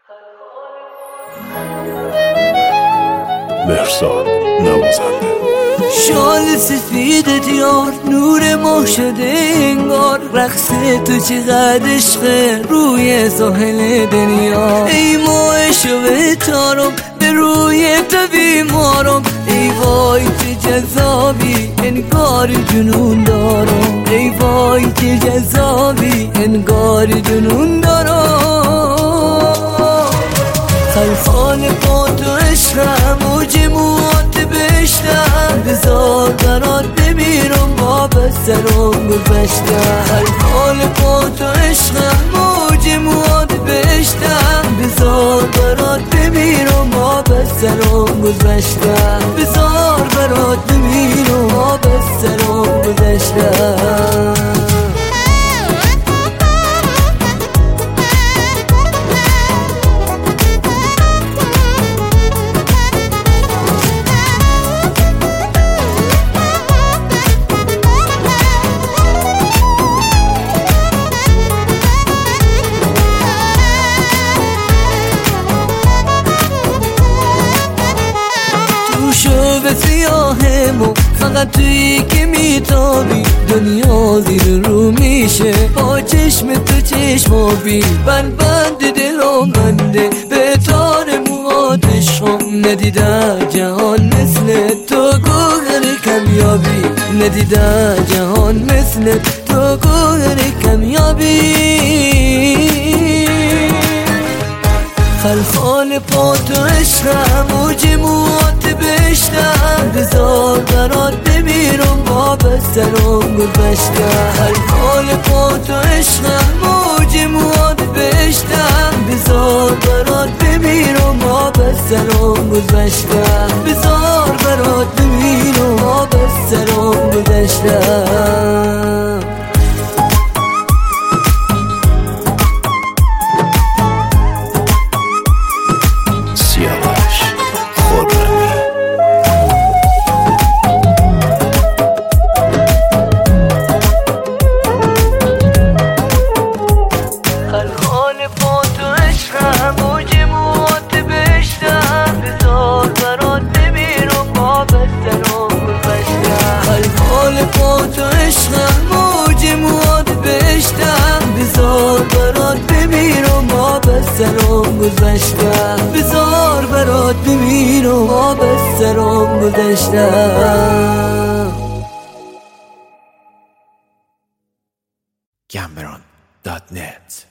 مرساد نوازنده. شال سفیدت یار نور ماه شده انگار، رقص تو چقدر عشقه روی ساحل دنیا. ای ماه شو تارم به روی تو بیمارم، ای وای چه جذابی انگار جنون دارم، ای وای چه جذابی انگار جنون دارم. خلفان با تو عشقم موج موات بشتم، بذار برات بمیرم با بسترم گذشتم. خلفان با تو عشقم موج موات بشتم، بذار برات بمیرم با بسترم گذشتم. بذار برات بمیرم با بسترم گذشتم. به سیاهمو فقط تویی که میتابی، دنیا زیر رو میشه با چشم تو چشمابی. بند دلم بنده به تار موهاتشم، ندیده جهان مثل تو گوهر کمیابی، ندیده جهان مثل تو گوهر کمیابی. خلفان پا تو عشقم موج موات بشتم، بذار برات بمیرم با بسترم گذشتم. خلفان پا تو عشقم موج موات بشتم، بذار برات بمیرم با بسترم گذشتم. بذار برات بمیرم با بسترم گذشتم. با تو عشقم موج موات بشتم، بذار برات بمیرم با بسترم گذشتم. بذار برات بمیرم با بسترم گذشتم. Cameron.net